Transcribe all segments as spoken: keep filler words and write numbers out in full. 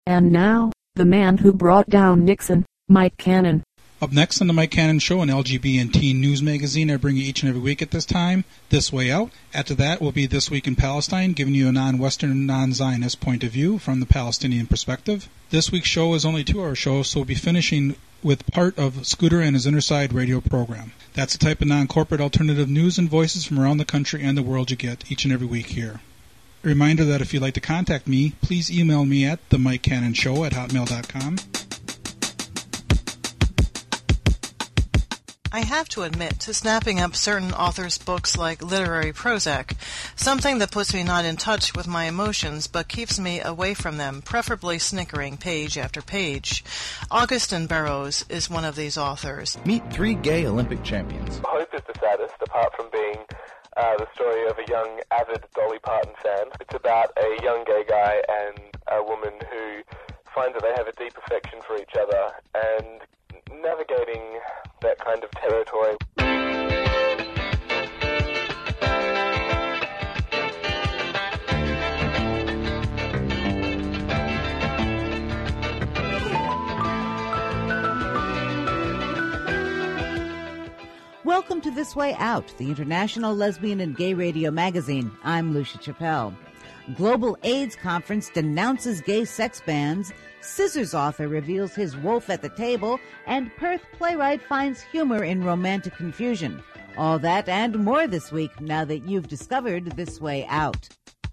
And now, the man who brought down Nixon, Mike Cannon. Up next on the Mike Cannon Show, an L G B T teen news magazine I bring you each and every week at this time, This Way Out. After that will be This Week in Palestine, giving you a non-Western, non-Zionist point of view from the Palestinian perspective. This week's show is only a two-hour show, so we'll be finishing with part of Scooter and his Innerside radio program. That's the type of non-corporate alternative news and voices from around the country and the world you get each and every week here. A reminder that if you'd like to contact me, please email me at the Mike Cannon Show at hotmail dot com. I have to admit to snapping up certain authors' books like literary Prozac, something that puts me not in touch with my emotions but keeps me away from them, preferably snickering page after page. Augustin Burroughs is one of these authors. Meet three gay Olympic champions. Hope is the saddest, apart from being uh, the story of a young, avid Dolly Parton fan. It's about a young gay guy and a woman who find that they have a deep affection for each other, and navigating that kind of territory. Welcome to This Way Out, the international lesbian and gay radio magazine. I'm Lucia Chappelle. Global AIDS Conference denounces gay sex bans, Scissors author reveals his wolf at the table, and Perth playwright finds humor in romantic confusion. All that and more this week, now that you've discovered This Way Out.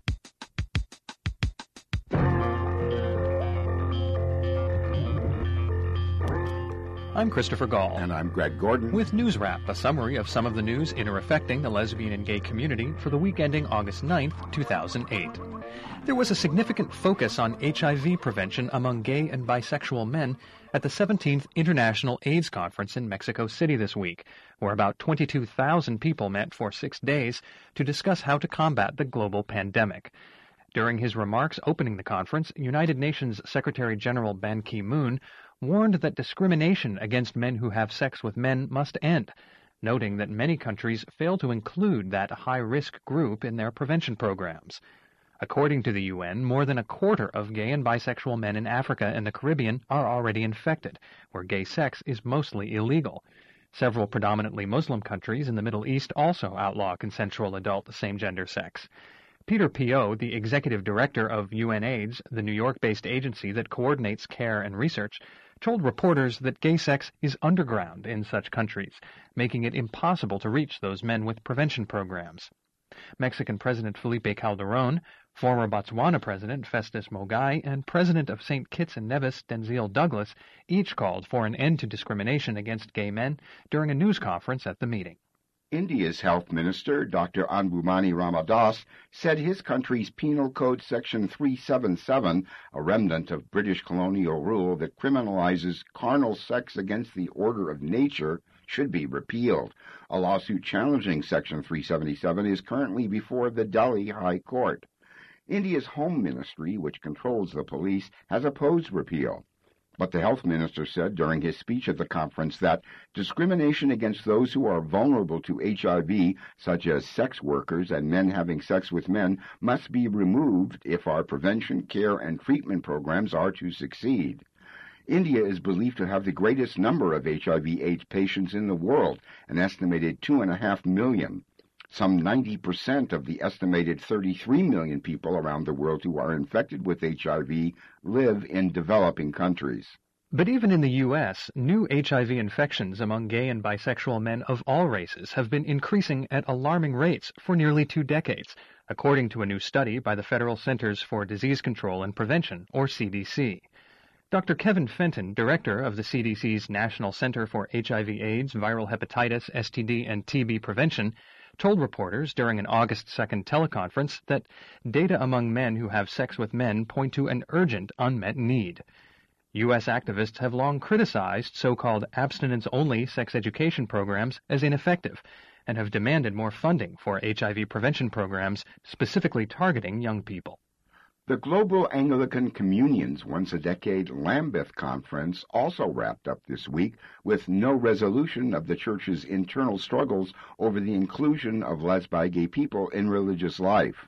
I'm Christopher Gall. And I'm Greg Gordon. With News Wrap, a summary of some of the news inter-affecting the lesbian and gay community for the week ending August ninth, two thousand eight. There was a significant focus on H I V prevention among gay and bisexual men at the seventeenth International AIDS Conference in Mexico City this week, where about twenty-two thousand people met for six days to discuss how to combat the global pandemic. During his remarks opening the conference, United Nations Secretary General Ban Ki-moon warned that discrimination against men who have sex with men must end, noting that many countries fail to include that high-risk group in their prevention programs. According to the U N, more than a quarter of gay and bisexual men in Africa and the Caribbean are already infected, where gay sex is mostly illegal. Several predominantly Muslim countries in the Middle East also outlaw consensual adult same-gender sex. Peter Pio, the executive director of UNAIDS, the New York-based agency that coordinates care and research, told reporters that gay sex is underground in such countries, making it impossible to reach those men with prevention programs. Mexican President Felipe Calderón, former Botswana President Festus Mogae, and President of Saint Kitts and Nevis Denzil Douglas each called for an end to discrimination against gay men during a news conference at the meeting. India's Health Minister, Doctor Anbumani Ramadas, said his country's Penal Code Section three seventy-seven, a remnant of British colonial rule that criminalizes carnal sex against the order of nature, should be repealed. A lawsuit challenging Section three seventy-seven is currently before the Delhi High Court. India's Home Ministry, which controls the police, has opposed repeal. But the health minister said during his speech at the conference that discrimination against those who are vulnerable to H I V, such as sex workers and men having sex with men, must be removed if our prevention, care, and treatment programs are to succeed. India is believed to have the greatest number of H I V AIDS patients in the world, an estimated two and a half million. Some ninety percent of the estimated thirty-three million people around the world who are infected with H I V live in developing countries. But even in the U S, new H I V infections among gay and bisexual men of all races have been increasing at alarming rates for nearly two decades, according to a new study by the Federal Centers for Disease Control and Prevention, or C D C. Doctor Kevin Fenton, director of the C D C's National Center for H I V AIDS, Viral Hepatitis, S T D, and T B Prevention, told reporters during an August second teleconference that data among men who have sex with men point to an urgent unmet need. U S activists have long criticized so-called abstinence-only sex education programs as ineffective and have demanded more funding for H I V prevention programs specifically targeting young people. The Global Anglican Communion's once-a-decade Lambeth Conference also wrapped up this week with no resolution of the Church's internal struggles over the inclusion of lesbi gay people in religious life.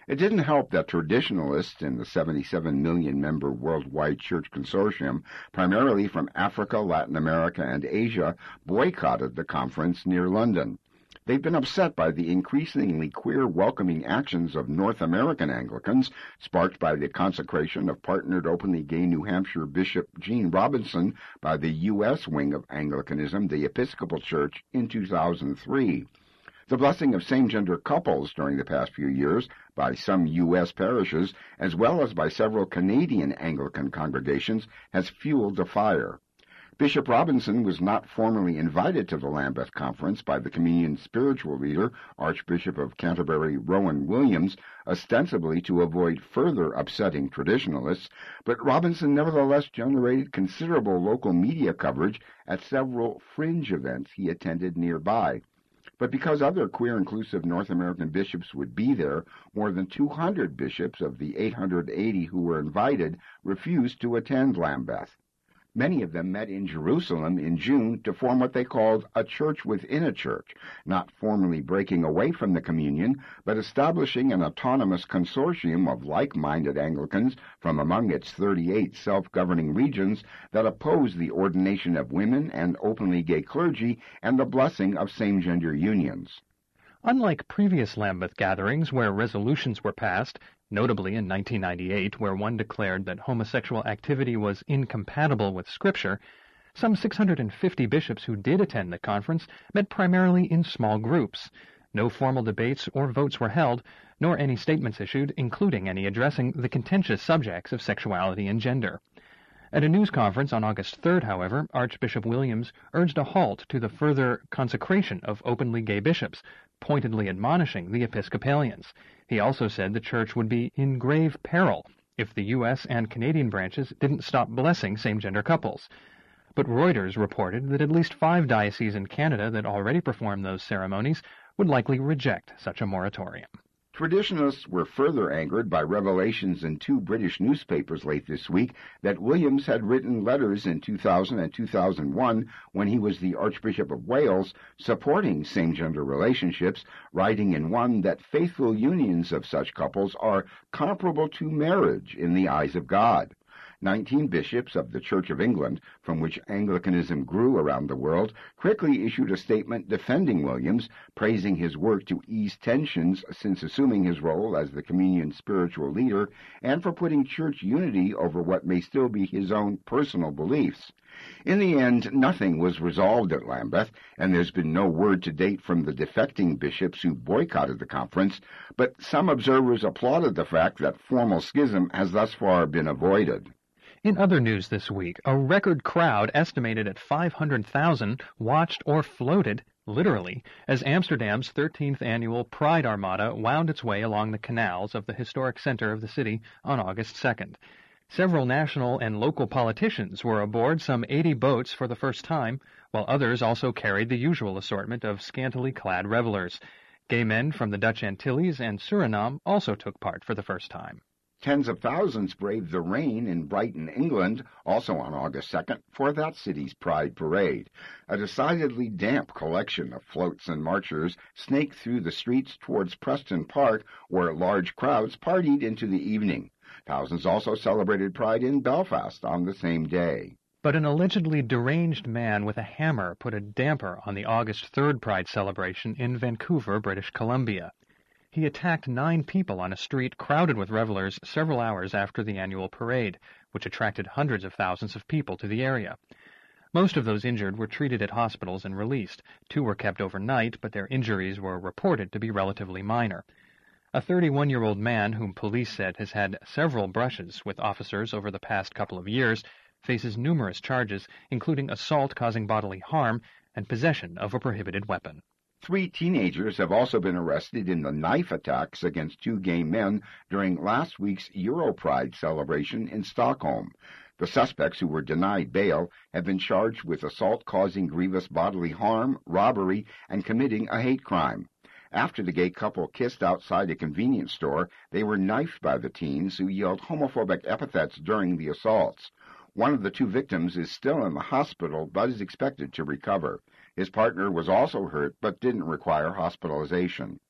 It didn't help that traditionalists in the seventy-seven million member Worldwide Church Consortium, primarily from Africa, Latin America, and Asia, boycotted the conference near London. They've been upset by the increasingly queer-welcoming actions of North American Anglicans, sparked by the consecration of partnered openly gay New Hampshire Bishop Gene Robinson by the U S wing of Anglicanism, the Episcopal Church, in two thousand three. The blessing of same-gender couples during the past few years by some U S parishes, as well as by several Canadian Anglican congregations, has fueled the fire. Bishop Robinson was not formally invited to the Lambeth Conference by the Communion spiritual leader, Archbishop of Canterbury Rowan Williams, ostensibly to avoid further upsetting traditionalists, but Robinson nevertheless generated considerable local media coverage at several fringe events he attended nearby. But because other queer-inclusive North American bishops would be there, more than two hundred bishops of the eight hundred eighty who were invited refused to attend Lambeth. Many of them met in Jerusalem in June to form what they called a church within a church, not formally breaking away from the communion, but establishing an autonomous consortium of like-minded Anglicans from among its thirty-eight self-governing regions that oppose the ordination of women and openly gay clergy and the blessing of same-gender unions. Unlike previous Lambeth gatherings where resolutions were passed, notably in nineteen ninety-eight, where one declared that homosexual activity was incompatible with Scripture, some six hundred fifty bishops who did attend the conference met primarily in small groups. No formal debates or votes were held, nor any statements issued, including any addressing the contentious subjects of sexuality and gender. At a news conference on August third, however, Archbishop Williams urged a halt to the further consecration of openly gay bishops, pointedly admonishing the Episcopalians. He also said the church would be in grave peril if the U S and Canadian branches didn't stop blessing same-gender couples. But Reuters reported that at least five dioceses in Canada that already perform those ceremonies would likely reject such a moratorium. Traditionalists were further angered by revelations in two British newspapers late this week that Williams had written letters in two thousand and two thousand one, when he was the Archbishop of Wales, supporting same-gender relationships, writing in one that faithful unions of such couples are comparable to marriage in the eyes of God. Nineteen bishops of the Church of England, from which Anglicanism grew around the world, quickly issued a statement defending Williams, praising his work to ease tensions since assuming his role as the communion spiritual leader, and for putting church unity over what may still be his own personal beliefs. In the end, nothing was resolved at Lambeth, and there's been no word to date from the defecting bishops who boycotted the conference, but some observers applauded the fact that formal schism has thus far been avoided. In other news this week, a record crowd estimated at five hundred thousand watched or floated, literally, as Amsterdam's thirteenth annual Pride Armada wound its way along the canals of the historic center of the city on August second. Several national and local politicians were aboard some eighty boats for the first time, while others also carried the usual assortment of scantily clad revelers. Gay men from the Dutch Antilles and Suriname also took part for the first time. Tens of thousands braved the rain in Brighton, England, also on August second, for that city's Pride Parade. A decidedly damp collection of floats and marchers snaked through the streets towards Preston Park, where large crowds partied into the evening. Thousands also celebrated Pride in Belfast on the same day. But an allegedly deranged man with a hammer put a damper on the August third Pride celebration in Vancouver, British Columbia. He attacked nine people on a street crowded with revelers several hours after the annual parade, which attracted hundreds of thousands of people to the area. Most of those injured were treated at hospitals and released. Two were kept overnight, but their injuries were reported to be relatively minor. A thirty-one-year-old man, whom police said has had several brushes with officers over the past couple of years, faces numerous charges, including assault causing bodily harm and possession of a prohibited weapon. Three teenagers have also been arrested in the knife attacks against two gay men during last week's Europride celebration in Stockholm. The suspects, who were denied bail, have been charged with assault causing grievous bodily harm, robbery, and committing a hate crime. After the gay couple kissed outside a convenience store, they were knifed by the teens, who yelled homophobic epithets during the assaults. One of the two victims is still in the hospital, but is expected to recover. His partner was also hurt, but didn't require hospitalization.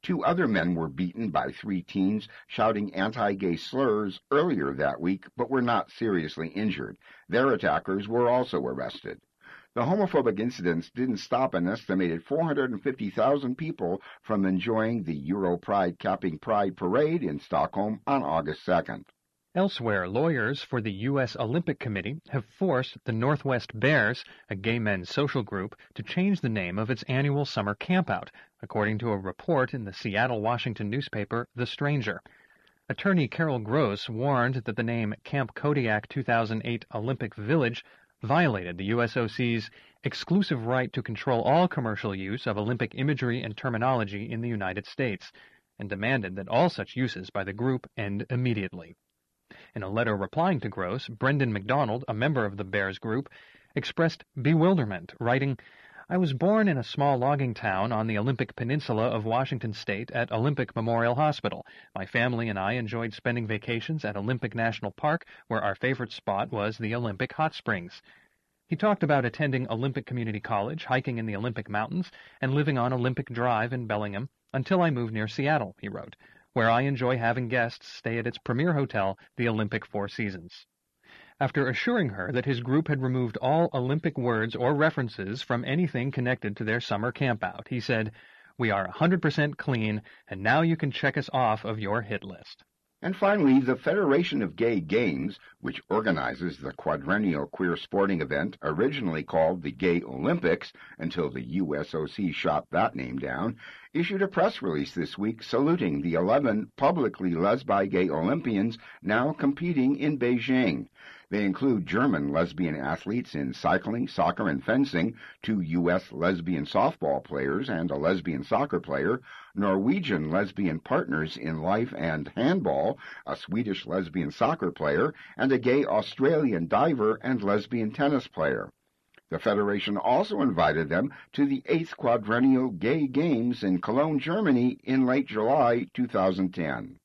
Two other men were beaten by three teens shouting anti-gay slurs earlier that week, but were not seriously injured. Their attackers were also arrested. The homophobic incidents didn't stop an estimated four hundred fifty thousand people from enjoying the Euro Pride Capping Pride Parade in Stockholm on August second. Elsewhere, lawyers for the U S Olympic Committee have forced the Northwest Bears, a gay men's social group, to change the name of its annual summer campout, according to a report in the Seattle, Washington newspaper, The Stranger. Attorney Carol Gross warned that the name Camp Kodiak two thousand eight Olympic Village violated the U S O C's exclusive right to control all commercial use of Olympic imagery and terminology in the United States, and demanded that all such uses by the group end immediately. In a letter replying to Gross, Brendan McDonald, a member of the Bears group, expressed bewilderment, writing, "I was born in a small logging town on the Olympic Peninsula of Washington State at Olympic Memorial Hospital. My family and I enjoyed spending vacations at Olympic National Park, where our favorite spot was the Olympic Hot Springs." He talked about attending Olympic Community College, hiking in the Olympic Mountains, and living on Olympic Drive in Bellingham until I moved near Seattle, he wrote, where I enjoy having guests stay at its premier hotel, the Olympic Four Seasons. After assuring her that his group had removed all Olympic words or references from anything connected to their summer campout, he said, "We are one hundred percent clean, and now you can check us off of your hit list." And finally, the Federation of Gay Games, which organizes the quadrennial queer sporting event originally called the Gay Olympics until the U S O C shot that name down, issued a press release this week saluting the eleven publicly lesbi-gay Olympians now competing in Beijing. They include German lesbian athletes in cycling, soccer, and fencing, two U S lesbian softball players and a lesbian soccer player, Norwegian lesbian partners in life and handball, a Swedish lesbian soccer player, and a gay Australian diver and lesbian tennis player. The Federation also invited them to the eighth Quadrennial Gay Games in Cologne, Germany in late July two thousand ten.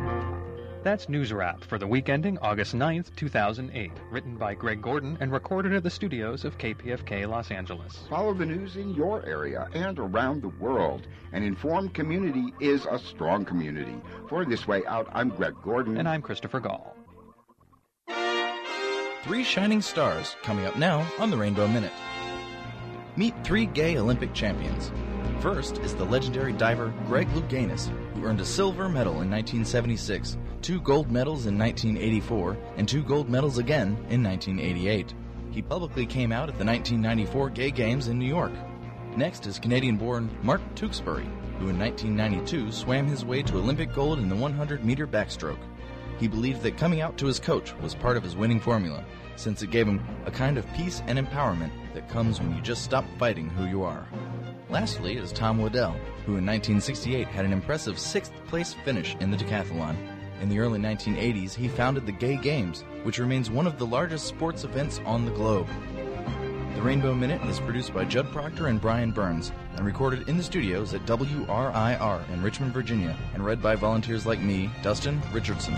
That's News Wrap for the week ending August ninth, two thousand eight, written by Greg Gordon and recorded at the studios of K P F K Los Angeles. Follow the news in your area and around the world. An informed community is a strong community. For This Way Out, I'm Greg Gordon. And I'm Christopher Gall. Three shining stars coming up now on the Rainbow Minute. Meet three gay Olympic champions. First is the legendary diver Greg Louganis, who earned a silver medal in nineteen seventy-six, two gold medals in nineteen eighty-four, and two gold medals again in nineteen eighty-eight. He publicly came out at the nineteen ninety-four Gay Games in New York. Next is Canadian-born Mark Tewksbury, who in nineteen ninety-two swam his way to Olympic gold in the one hundred meter backstroke. He believed that coming out to his coach was part of his winning formula, since it gave him a kind of peace and empowerment that comes when you just stop fighting who you are. Lastly is Tom Waddell, who in nineteen sixty-eight had an impressive sixth-place finish in the decathlon. In the early nineteen eighties, he founded the Gay Games, which remains one of the largest sports events on the globe. The Rainbow Minute is produced by Judd Proctor and Brian Burns and recorded in the studios at W R I R in Richmond, Virginia, and read by volunteers like me, Dustin Richardson.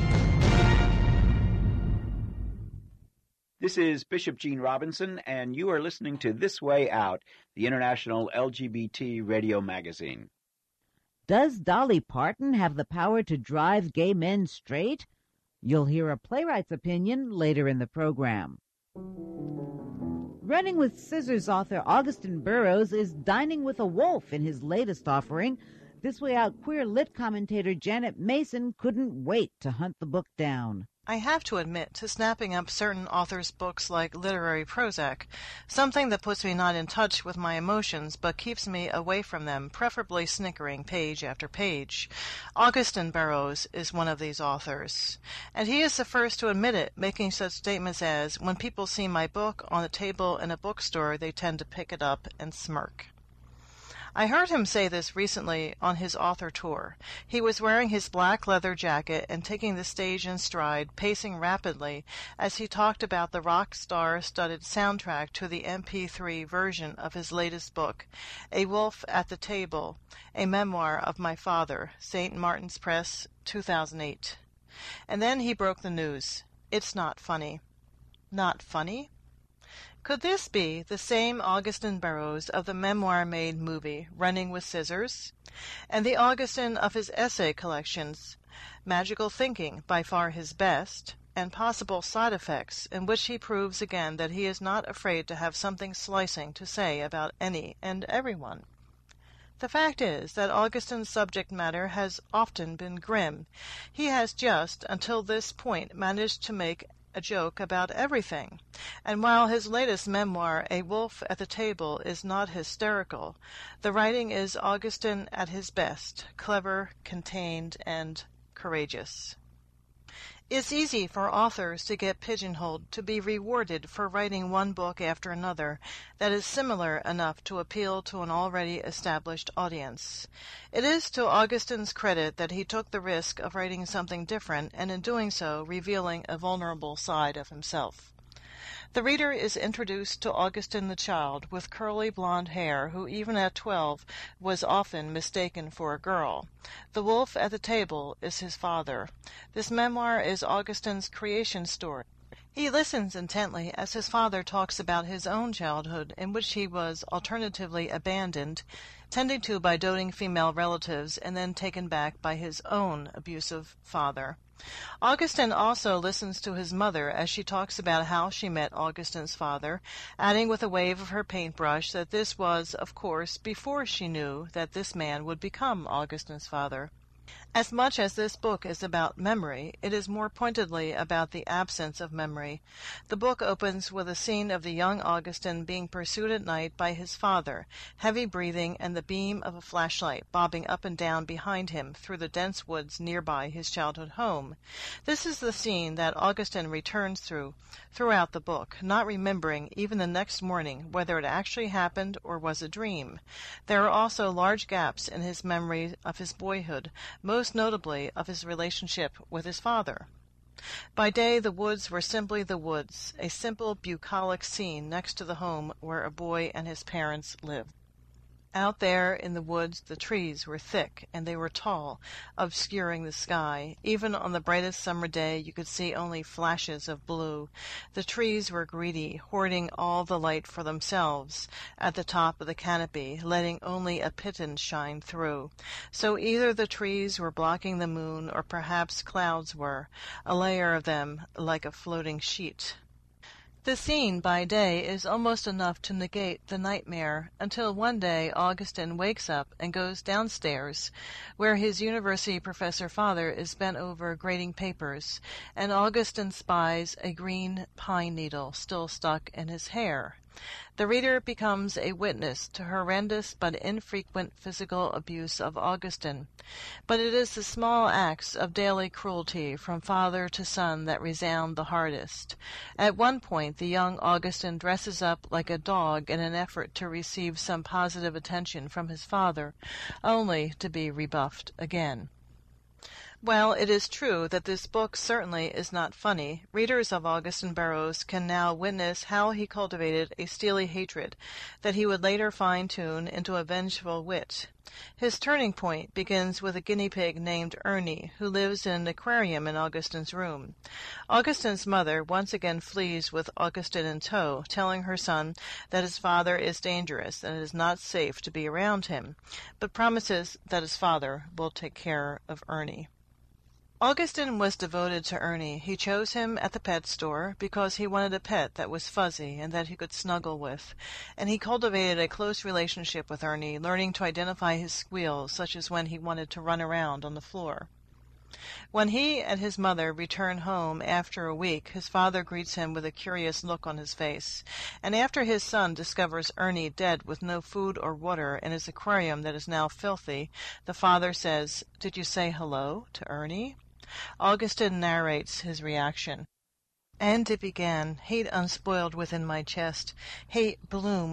This is Bishop Gene Robinson, and you are listening to This Way Out, the International L G B T radio magazine. Does Dolly Parton have the power to drive gay men straight? You'll hear a playwright's opinion later in the program. Running with Scissors author Augustin Burroughs is dining with a wolf in his latest offering. This Way Out queer lit commentator Janet Mason couldn't wait to hunt the book down. I have to admit to snapping up certain authors' books like literary Prozac, something that puts me not in touch with my emotions but keeps me away from them, preferably snickering page after page. Augustin Burroughs is one of these authors, and he is the first to admit it, making such statements as, "When people see my book on the table in a bookstore, they tend to pick it up and smirk." I heard him say this recently on his author tour. He was wearing his black leather jacket and taking the stage in stride, pacing rapidly as he talked about the rock star-studded soundtrack to the M P three version of his latest book, A Wolf at the Table, a memoir of my father, Saint Martin's Press, two thousand eight. And then he broke the news. It's not funny. Not funny? Could this be the same Augustin Burroughs of the memoir-made movie Running with Scissors, and the Augustin of his essay collections, Magical Thinking, by far his best, and Possible Side Effects, in which he proves again that he is not afraid to have something slicing to say about any and everyone? The fact is that Augustin's subject matter has often been grim. He has just, until this point, managed to make a joke about everything, and while his latest memoir, A Wolf at the Table, is not hysterical, the writing is Augustin at his best, clever, contained, and courageous. It's easy for authors to get pigeonholed, to be rewarded for writing one book after another that is similar enough to appeal to an already established audience. It is to Augustin's credit that he took the risk of writing something different, and in doing so revealing a vulnerable side of himself. The reader is introduced to Augustin the child, with curly blonde hair, who even at twelve was often mistaken for a girl. The wolf at the table is his father. This memoir is Augustin's creation story. He listens intently as his father talks about his own childhood, in which he was alternatively abandoned, tended to by doting female relatives, and then taken back by his own abusive father. Augustin also listens to his mother as she talks about how she met Augustin's father, adding with a wave of her paintbrush that this was, of course, before she knew that this man would become Augustin's father. As much as this book is about memory, it is more pointedly about the absence of memory. The book opens with a scene of the young Augustin being pursued at night by his father, heavy breathing and the beam of a flashlight bobbing up and down behind him through the dense woods nearby his childhood home. This is the scene that Augustin returns through throughout the book, not remembering even the next morning whether it actually happened or was a dream. There are also large gaps in his memory of his boyhood, most notably of his relationship with his father. By day the woods were simply the woods, a simple bucolic scene next to the home where a boy and his parents lived. Out there in the woods the trees were thick, and they were tall, obscuring the sky. Even on the brightest summer day you could see only flashes of blue. The trees were greedy, hoarding all the light for themselves at the top of the canopy, letting only a pittance shine through. So either the trees were blocking the moon, or perhaps clouds were, a layer of them like a floating sheet. The scene by day is almost enough to negate the nightmare, until one day Augustin wakes up and goes downstairs, where his university professor father is bent over grading papers, and Augustin spies a green pine needle still stuck in his hair. The reader becomes a witness to horrendous but infrequent physical abuse of Augustin. But it is the small acts of daily cruelty from father to son that resound the hardest. At one point the young Augustin dresses up like a dog in an effort to receive some positive attention from his father, only to be rebuffed again. While it is true that this book certainly is not funny, readers of Augustin Burroughs can now witness how he cultivated a steely hatred that he would later fine-tune into a vengeful wit. His turning point begins with a guinea pig named Ernie, who lives in an aquarium in Augustin's room. Augustin's mother once again flees with Augustin in tow, telling her son that his father is dangerous and it is not safe to be around him, but promises that his father will take care of Ernie. Augustin was devoted to Ernie. He chose him at the pet store because he wanted a pet that was fuzzy and that he could snuggle with, and he cultivated a close relationship with Ernie, learning to identify his squeals, such as when he wanted to run around on the floor. When he and his mother return home after a week, his father greets him with a curious look on his face, and after his son discovers Ernie dead with no food or water in his aquarium that is now filthy, the father says, "Did you say hello to Ernie?" Augustin narrates his reaction. "And it began. Hate unspoiled within my chest. Hate bloomed,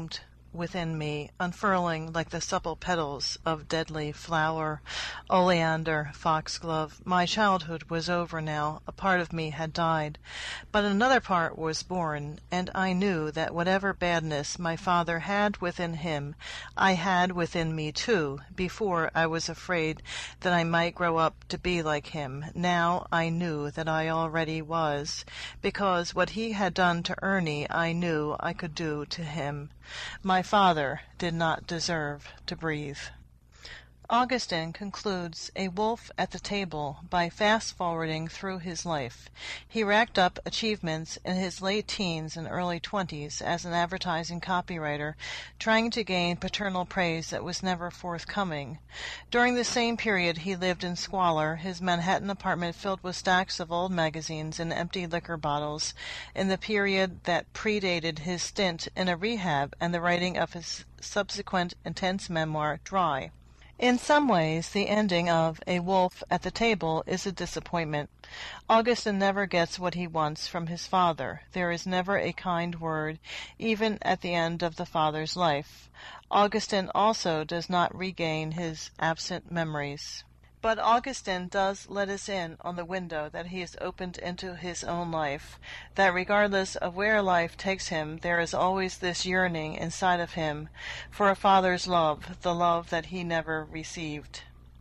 within me, unfurling like the supple petals of deadly flower, oleander, foxglove. My childhood was over now. A part of me had died, but another part was born, and I knew that whatever badness my father had within him, I had within me too. Before, I was afraid that I might grow up to be like him. Now I knew that I already was, because what he had done to Ernie I knew I could do to him. My father did not deserve to breathe. Augustine concludes A Wolf at the Table by fast-forwarding through his life. He racked up achievements in his late teens and early twenties as an advertising copywriter, trying to gain paternal praise that was never forthcoming. During the same period he lived in squalor, his Manhattan apartment filled with stacks of old magazines and empty liquor bottles, in the period that predated his stint in a rehab and the writing of his subsequent intense memoir, Dry. In some ways, the ending of A Wolf at the Table is a disappointment. Augustine never gets what he wants from his father. There is never a kind word, even at the end of the father's life. Augustine also does not regain his absent memories. But Augustine does let us in on the window that he has opened into his own life, that regardless of where life takes him, there is always this yearning inside of him for a father's love, the love that he never received.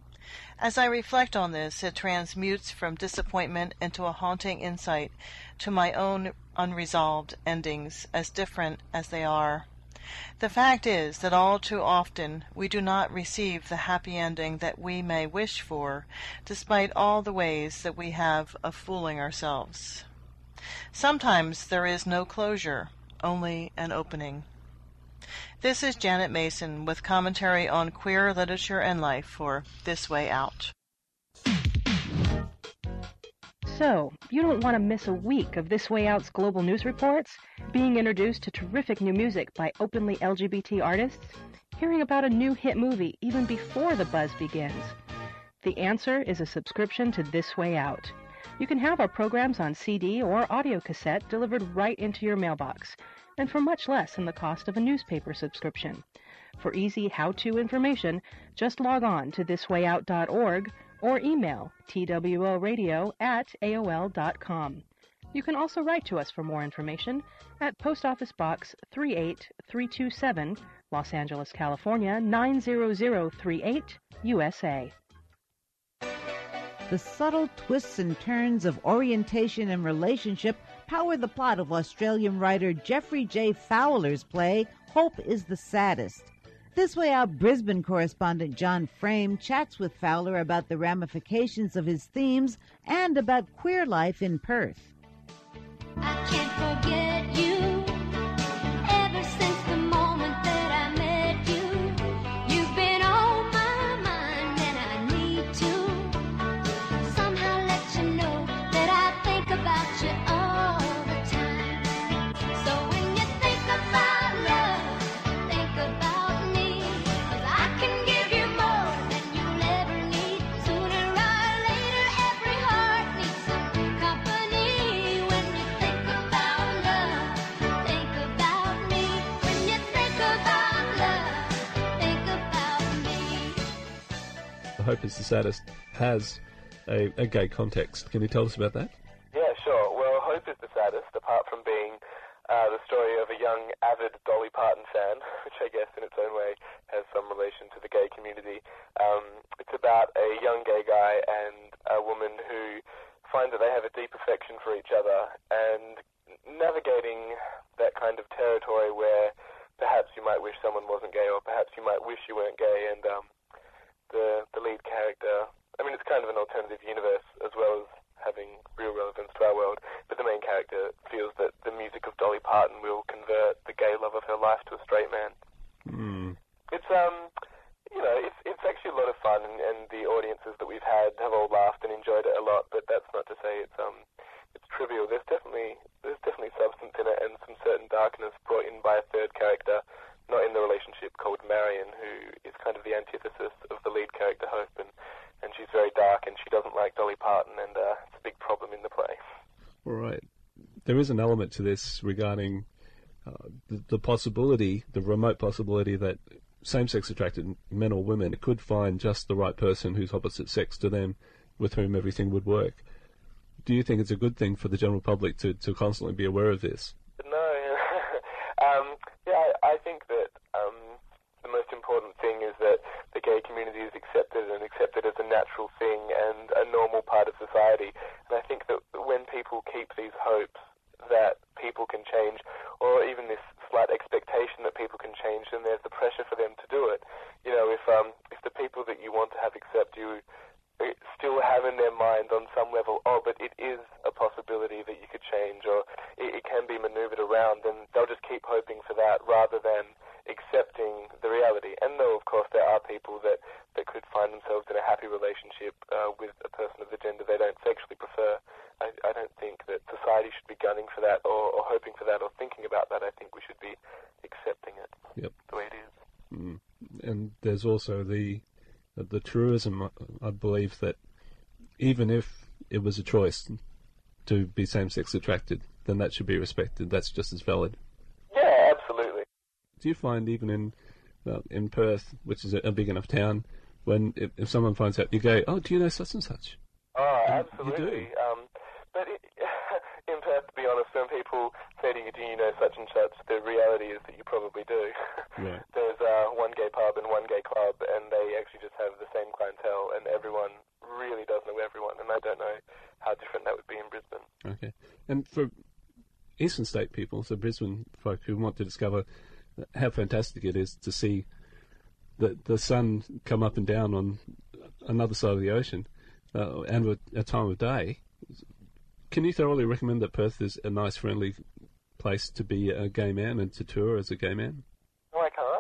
As I reflect on this, it transmutes from disappointment into a haunting insight to my own unresolved endings, as different as they are. The fact is that all too often we do not receive the happy ending that we may wish for, despite all the ways that we have of fooling ourselves. Sometimes there is no closure, only an opening. This is Janet Mason with commentary on queer literature and life for This Way Out. So, you don't want to miss a week of This Way Out's global news reports, being introduced to terrific new music by openly L G B T artists, hearing about a new hit movie even before the buzz begins. The answer is a subscription to This Way Out. You can have our programs on C D or audio cassette delivered right into your mailbox, and for much less than the cost of a newspaper subscription. For easy how-to information, just log on to this way out dot org or email tworadio at A O L dot com. You can also write to us for more information at Post Office Box three eight three two seven, Los Angeles, California nine zero zero three eight, U S A. The subtle twists and turns of orientation and relationship power the plot of Australian writer Geoffrey J. Fowler's play Hope is the Saddest. This Way Out Brisbane correspondent John Frame chats with Fowler about the ramifications of his themes and about queer life in Perth. I can't forget you. Ever since the moment that I met you, you've been on my mind and I need to somehow let you know that I think about you all the time. So when you think about love, think about me, 'cause I can give you more than you'll ever need. Sooner or later, every heart needs some company. When you think about love, think about me. When you think about love, think about me. Hope is the Saddest has a, a gay context. Can you tell us about that? Yeah, sure. Well, Hope is the Saddest, apart from being uh, the story of a young, avid Dolly Parton fan, which I guess in its own way has some relation to the gay community. Um, it's about a young gay guy and a woman who find that they have a deep affection for each other, and navigating that kind of territory where perhaps you might wish someone wasn't gay, or perhaps you might wish you weren't gay, and um, the the lead character, I mean, it's kind of an alternative universe as well as having real relevance to our world, but the main character feels that the music of Dolly Parton will convert the gay love of her life to a straight man. Mm. It's, um, you know, it's it's actually a lot of fun, and, and the audiences that we've had have all laughed and enjoyed it a lot, but that's not to say it's um it's trivial. There's definitely there's definitely substance in it, and some certain darkness brought in by a third character, not in the relationship, called Marion, who is kind of the antithesis of the lead character Hope, and, and she's very dark, and she doesn't like Dolly Parton, and uh, it's a big problem in the play. All right. There is an element to this regarding uh, the, the possibility, the remote possibility that same-sex attracted men or women could find just the right person who's opposite sex to them with whom everything would work. Do you think it's a good thing for the general public to, to constantly be aware of this? No. um, yeah, I, I think that um, the most important thing is that the gay community is accepted and accepted as a natural thing and a normal part of society. And I think that when people keep these hopes that people can change, or even this slight expectation that people can change, then there's the pressure for them to do it. You know, if um, if the people that you want to have accept you still have in their mind on some level, oh, but it is a possibility that you could change, or it, it can be maneuvered around, then they'll just keep hoping for that rather than accepting the reality. And though, of course, there are people that, that could find themselves in a happy relationship uh, with a person of the gender they don't sexually prefer, I, I don't think that society should be gunning for that or, or hoping for that or thinking about that. I think we should be accepting it yep. the way it is. Mm. And there's also the the truism, I believe, that even if it was a choice to be same-sex attracted, then that should be respected. That's just as valid. Yeah, absolutely. Do you find even in uh, in Perth, which is a, a big enough town, when if, if someone finds out you're gay, oh, do you know such and such? Oh, and absolutely. Um, but it, in Perth, to be honest, when people say to you, do you know such and such, the reality is that you probably do. Right. There's uh, one gay pub and one gay club, and they actually just have the same clientele, and everyone really does know everyone, and I don't know how different that would be in Brisbane. Okay. And for Eastern State people, so Brisbane folk who want to discover how fantastic it is to see the the sun come up and down on another side of the ocean, uh, and at a time of day, can you thoroughly recommend that Perth is a nice, friendly place to be a gay man and to tour as a gay man? No, I can't.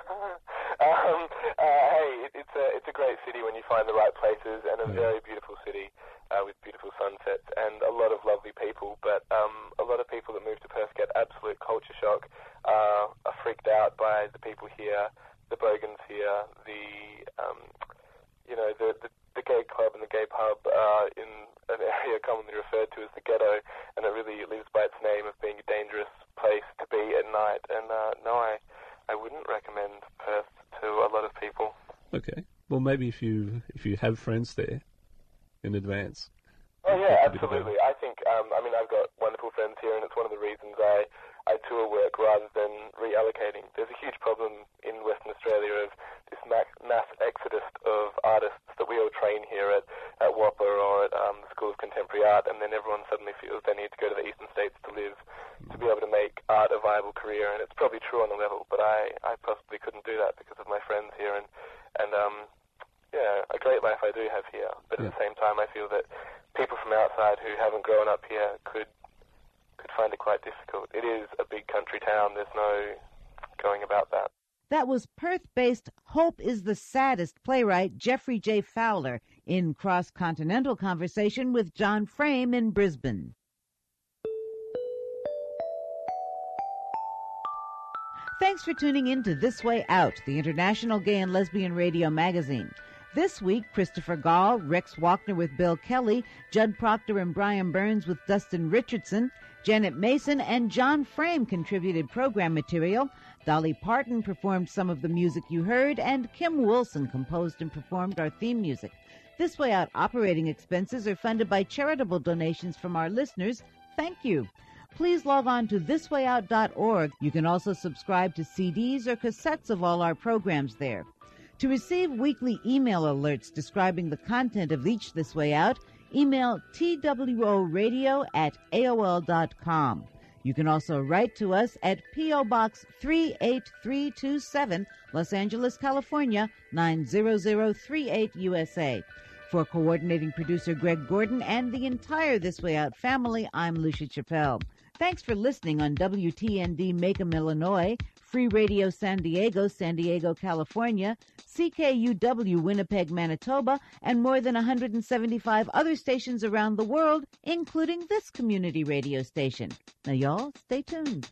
um, uh, hey, it, it's a it's a great city when you find the right places, and a Yeah. very beautiful city uh, with beautiful sunsets and a lot of lovely people. But um, a lot of people that move to Perth get absolute culture shock, uh, are freaked out by the people here, the bogans here, the um, you know the, the the gay club and the gay pub uh, in an area commonly referred to as the ghetto, and it really lives by its name of being a dangerous place to be at night. And uh, no, I I wouldn't recommend Perth to a lot of people. Okay. Well, maybe if you if you have friends there in advance. Oh yeah, absolutely. I think um, I mean I've got wonderful friends here, and it's one of the reasons I I tour work rather than reallocating. There's a huge problem in Western Australia of this mass, mass exodus of artists that we all train here at, at WAPA or at um, the School of Contemporary Art, and then everyone suddenly feels they need to go to the Eastern States to live, to be able to make art a viable career. And it's probably true on a level, but I, I possibly couldn't do that because of my friends here. And, and um, yeah, a great life I do have here, but at Yeah. the same time I feel that people from outside who haven't grown up here could could find it quite difficult. It is a big country town. There's no going about that. That was Perth-based Hope is the Saddest playwright Jeffrey J. Fowler in cross-continental conversation with John Frame in Brisbane. Thanks for tuning in to This Way Out, the International Gay and Lesbian Radio magazine. This week, Christopher Gall, Rex Walkner with Bill Kelly, Judd Proctor and Brian Burns with Dustin Richardson, Janet Mason and John Frame contributed program material, Dolly Parton performed some of the music you heard, and Kim Wilson composed and performed our theme music. This Way Out operating expenses are funded by charitable donations from our listeners. Thank you. Please log on to this way out dot org. You can also subscribe to C Ds or cassettes of all our programs there. To receive weekly email alerts describing the content of each This Way Out, email tworadio at A O L dot com. You can also write to us at P O. Box three eight three two seven, Los Angeles, California, nine zero zero three eight, U S A. For coordinating producer Greg Gordon and the entire This Way Out family, I'm Lucia Chappelle. Thanks for listening on W T N D Macomb, Illinois, Free Radio San Diego, San Diego, California, C K U W Winnipeg, Manitoba, and more than one hundred seventy-five other stations around the world, including this community radio station. Now, y'all, stay tuned.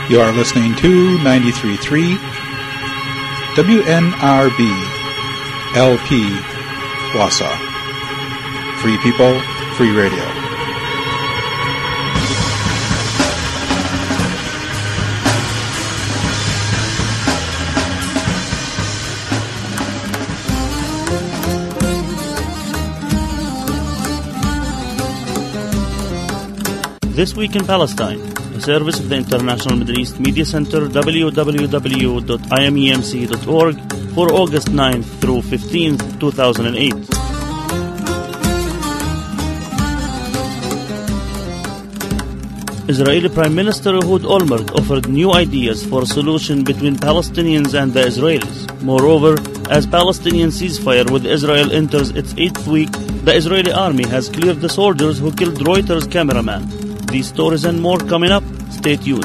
You are listening to ninety-three point three W N R B L P Wausau. Free people, free radio. This Week in Palestine, a service of the International Middle East Media Center, w w w dot i m e m c dot org, for August ninth through fifteenth, two thousand eight. Israeli Prime Minister Ehud Olmert offered new ideas for a solution between Palestinians and the Israelis. Moreover, as Palestinian ceasefire with Israel enters its eighth week, the Israeli army has cleared the soldiers who killed Reuters cameraman. These stories and more coming up. Stay tuned.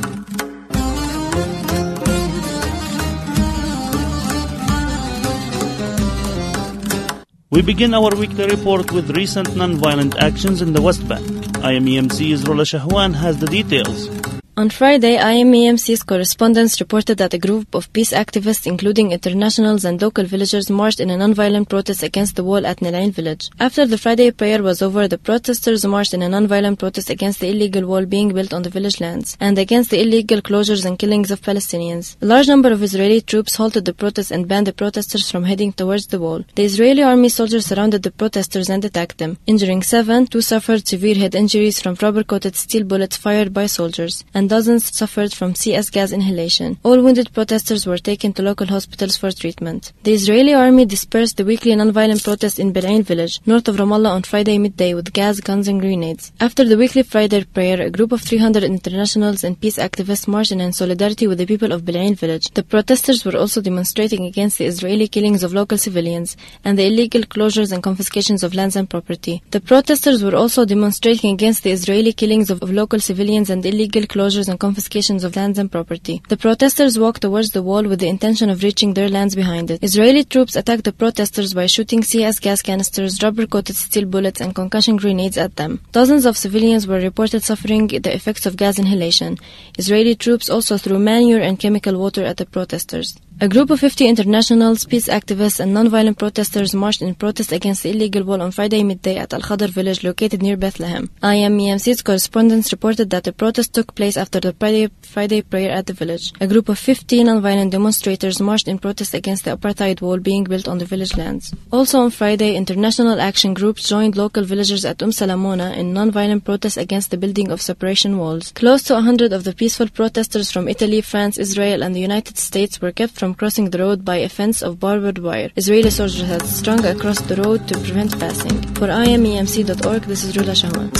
We begin our weekly report with recent non-violent actions in the West Bank. I M E M C's Rola Shahwan has the details. On Friday, I M E M C's correspondents reported that a group of peace activists, including internationals and local villagers, marched in a non-violent protest against the wall at Nelain village. After the Friday prayer was over, the protesters marched in a non-violent protest against the illegal wall being built on the village lands and against the illegal closures and killings of Palestinians. A large number of Israeli troops halted the protest and banned the protesters from heading towards the wall. The Israeli army soldiers surrounded the protesters and attacked them, injuring seven. Two suffered severe head injuries from rubber-coated steel bullets fired by soldiers, and dozens suffered from C S gas inhalation. All wounded protesters were taken to local hospitals for treatment. The Israeli army dispersed the weekly non-violent protest in Bil'ain village, north of Ramallah, on Friday midday with gas, guns and grenades. After the weekly Friday prayer, a group of three hundred internationals and peace activists marched in solidarity with the people of Bil'ain village. The protesters were also demonstrating against the Israeli killings of local civilians and the illegal closures and confiscations of lands and property. The protesters were also demonstrating against the Israeli killings of, of local civilians and illegal closures and confiscations of lands and property. The protesters walked towards the wall with the intention of reaching their lands behind it. Israeli troops attacked the protesters by shooting C S gas canisters, rubber-coated steel bullets, and concussion grenades at them. Dozens of civilians were reported suffering the effects of gas inhalation. Israeli troops also threw manure and chemical water at the protesters. A group of fifty internationals, peace activists, and non-violent protesters marched in protest against the illegal wall on Friday midday at Al-Khadr village located near Bethlehem. I M E M C's correspondents reported that the protest took place after the Friday, Friday prayer at the village. A group of fifty non-violent demonstrators marched in protest against the apartheid wall being built on the village lands. Also on Friday, international action groups joined local villagers at Umm Salamona in non-violent protest against the building of separation walls. Close to a hundred of the peaceful protesters from Italy, France, Israel, and the United States were kept from crossing the road by a fence of barbed wire. Israeli soldiers had strung across the road to prevent passing. For I M E M C dot org, this is Rula Shahwan.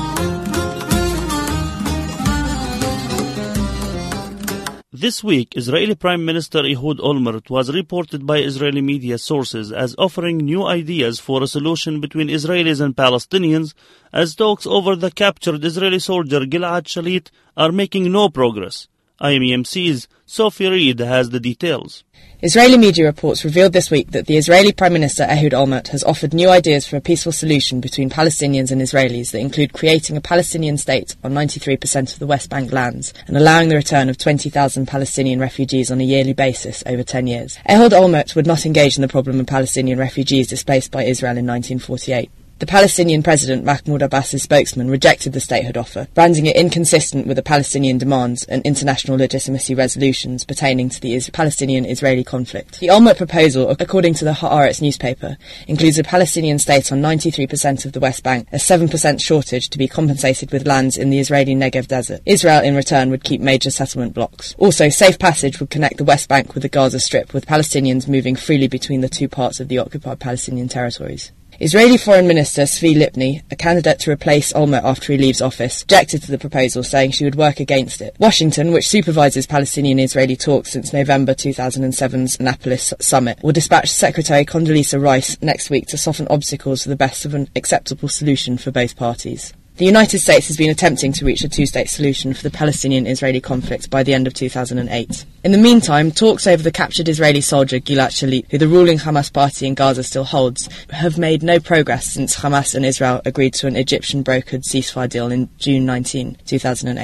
This week, Israeli Prime Minister Ehud Olmert was reported by Israeli media sources as offering new ideas for a solution between Israelis and Palestinians, as talks over the captured Israeli soldier Gilad Shalit are making no progress. I M E M C's Sophie Reed has the details. Israeli media reports revealed this week that the Israeli Prime Minister Ehud Olmert has offered new ideas for a peaceful solution between Palestinians and Israelis that include creating a Palestinian state on ninety-three percent of the West Bank lands and allowing the return of twenty thousand Palestinian refugees on a yearly basis over ten years. Ehud Olmert would not engage in the problem of Palestinian refugees displaced by Israel in nineteen forty-eight. The Palestinian President Mahmoud Abbas's spokesman rejected the statehood offer, branding it inconsistent with the Palestinian demands and international legitimacy resolutions pertaining to the is- Palestinian-Israeli conflict. The Olmert proposal, according to the Haaretz newspaper, includes a Palestinian state on ninety-three percent of the West Bank, a seven percent shortage to be compensated with lands in the Israeli Negev desert. Israel, in return, would keep major settlement blocks. Also, safe passage would connect the West Bank with the Gaza Strip, with Palestinians moving freely between the two parts of the occupied Palestinian territories. Israeli Foreign Minister Zvi Lipni, a candidate to replace Olmert after he leaves office, objected to the proposal, saying she would work against it. Washington, which supervises Palestinian-Israeli talks since November two thousand seven's Annapolis summit, will dispatch Secretary Condoleezza Rice next week to soften obstacles for the best of an acceptable solution for both parties. The United States has been attempting to reach a two-state solution for the Palestinian-Israeli conflict by the end of two thousand eight. In the meantime, talks over the captured Israeli soldier Gilad Shalit, who the ruling Hamas party in Gaza still holds, have made no progress since Hamas and Israel agreed to an Egyptian-brokered ceasefire deal in June nineteenth, two thousand eight.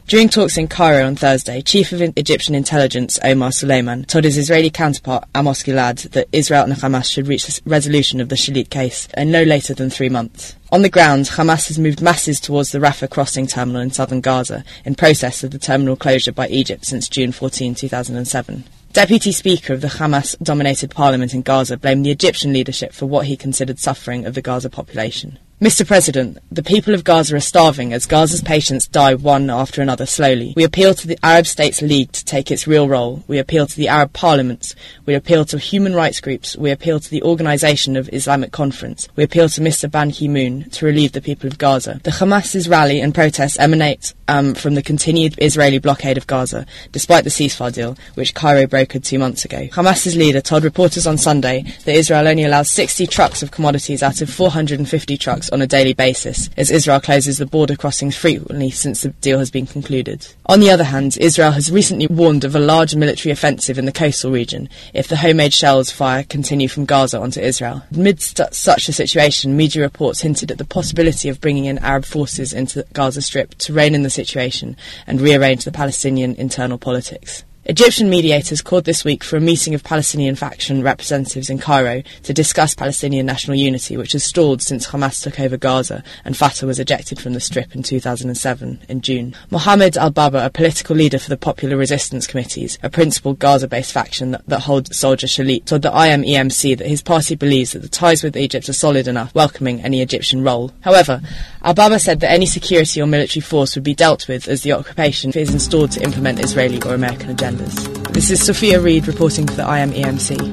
During talks in Cairo on Thursday, Chief of Egyptian Intelligence Omar Suleiman told his Israeli counterpart Amos Gilad that Israel and Hamas should reach a resolution of the Shalit case in no later than three months. On the ground, Hamas has moved masses towards the Rafah crossing terminal in southern Gaza in protest of the terminal closure by Egypt since June fourteenth, two thousand seven. Deputy Speaker of the Hamas-dominated parliament in Gaza blamed the Egyptian leadership for what he considered suffering of the Gaza population. Mister President, the people of Gaza are starving as Gaza's patients die one after another slowly. We appeal to the Arab States League to take its real role. We appeal to the Arab parliaments. We appeal to human rights groups. We appeal to the Organisation of Islamic Conference. We appeal to Mister Ban Ki-moon to relieve the people of Gaza. The Hamas's rally and protests emanate um, from the continued Israeli blockade of Gaza, despite the ceasefire deal, which Cairo brokered two months ago. Hamas's leader told reporters on Sunday that Israel only allows sixty trucks of commodities out of four hundred fifty trucks on a daily basis, as Israel closes the border crossings frequently since the deal has been concluded. On the other hand, Israel has recently warned of a large military offensive in the coastal region if the homemade shells fire continue from Gaza onto Israel. Amidst such a situation, media reports hinted at the possibility of bringing in Arab forces into the Gaza Strip to rein in the situation and rearrange the Palestinian internal politics. Egyptian mediators called this week for a meeting of Palestinian faction representatives in Cairo to discuss Palestinian national unity, which has stalled since Hamas took over Gaza and Fatah was ejected from the Strip in two thousand seven in June. Mohammed al-Baba, a political leader for the Popular Resistance Committees, a principal Gaza-based faction that, that holds soldier Shalit, told the I M E M C that his party believes that the ties with Egypt are solid enough, welcoming any Egyptian role. However, al-Baba said that any security or military force would be dealt with as the occupation is installed to implement Israeli or American agendas. This is Sophia Reid reporting for the I M E M C.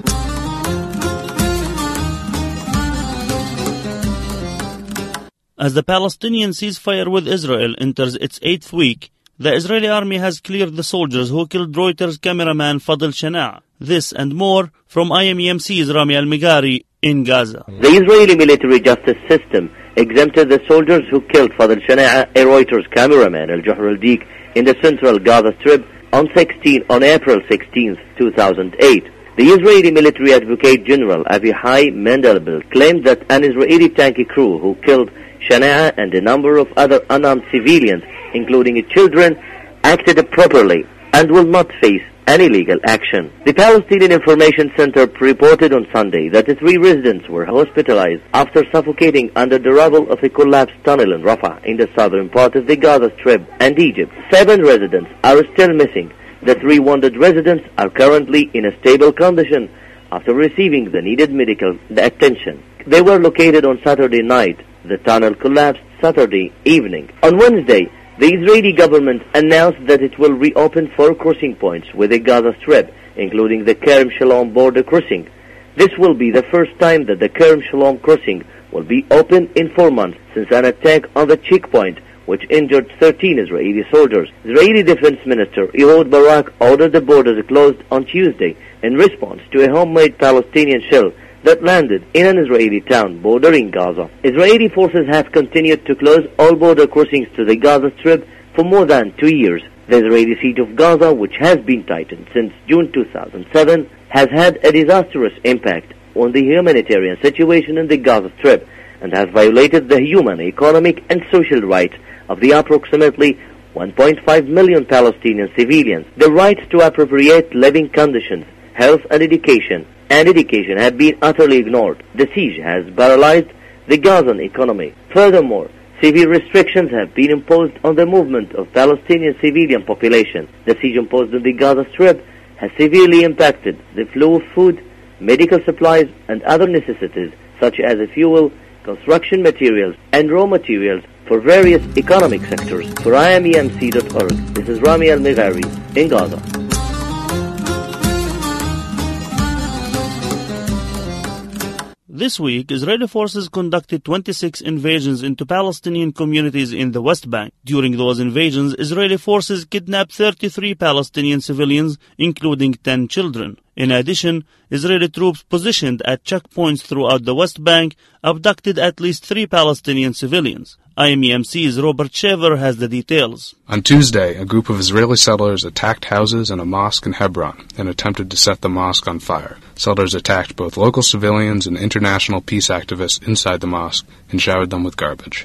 As the Palestinian ceasefire with Israel enters its eighth week, the Israeli army has cleared the soldiers who killed Reuters cameraman Fadl Shana'a. This and more from I M E M C's Rami Al-Migari in Gaza. The Israeli military justice system exempted the soldiers who killed Fadl Shana'a, a Reuters cameraman, Al-Juhr al-Dik, in the central Gaza Strip on on April sixteenth, two thousand eight. The Israeli military advocate general Avihai Mandelblit claimed that an Israeli tanky crew who killed Shana'a and a number of other unarmed civilians, including children, acted properly and will not face any legal action. The Palestinian Information Center reported on Sunday that the three residents were hospitalized after suffocating under the rubble of a collapsed tunnel in Rafah in the southern part of the Gaza Strip and Egypt. Seven residents are still missing. The three wounded residents are currently in a stable condition after receiving the needed medical attention. They were located on Saturday night. The tunnel collapsed Saturday evening. On Wednesday, the Israeli government announced that it will reopen four crossing points with the Gaza Strip, including the Kerem Shalom border crossing. This will be the first time that the Kerem Shalom crossing will be open in four months since an attack on the checkpoint which injured thirteen Israeli soldiers. Israeli Defense Minister Ehud Barak ordered the borders closed on Tuesday in response to a homemade Palestinian shell that landed in an Israeli town bordering Gaza. Israeli forces have continued to close all border crossings to the Gaza Strip for more than two years. The Israeli siege of Gaza, which has been tightened since June two thousand seven, has had a disastrous impact on the humanitarian situation in the Gaza Strip and has violated the human, economic and social rights of the approximately one point five million Palestinian civilians. The rights to appropriate living conditions, health and education, and education have been utterly ignored. The siege has paralyzed the Gazan economy. Furthermore, severe restrictions have been imposed on the movement of Palestinian civilian population. The siege imposed on the Gaza Strip has severely impacted the flow of food, medical supplies, and other necessities such as fuel, construction materials, and raw materials for various economic sectors. For I M E M C dot org, this is Rami Al-Migari in Gaza. This week, Israeli forces conducted twenty-six invasions into Palestinian communities in the West Bank. During those invasions, Israeli forces kidnapped thirty-three Palestinian civilians, including ten children. In addition, Israeli troops positioned at checkpoints throughout the West Bank abducted at least three Palestinian civilians. I M E M C's Robert Shaver has the details. On Tuesday, a group of Israeli settlers attacked houses and a mosque in Hebron and attempted to set the mosque on fire. Settlers attacked both local civilians and international peace activists inside the mosque and showered them with garbage.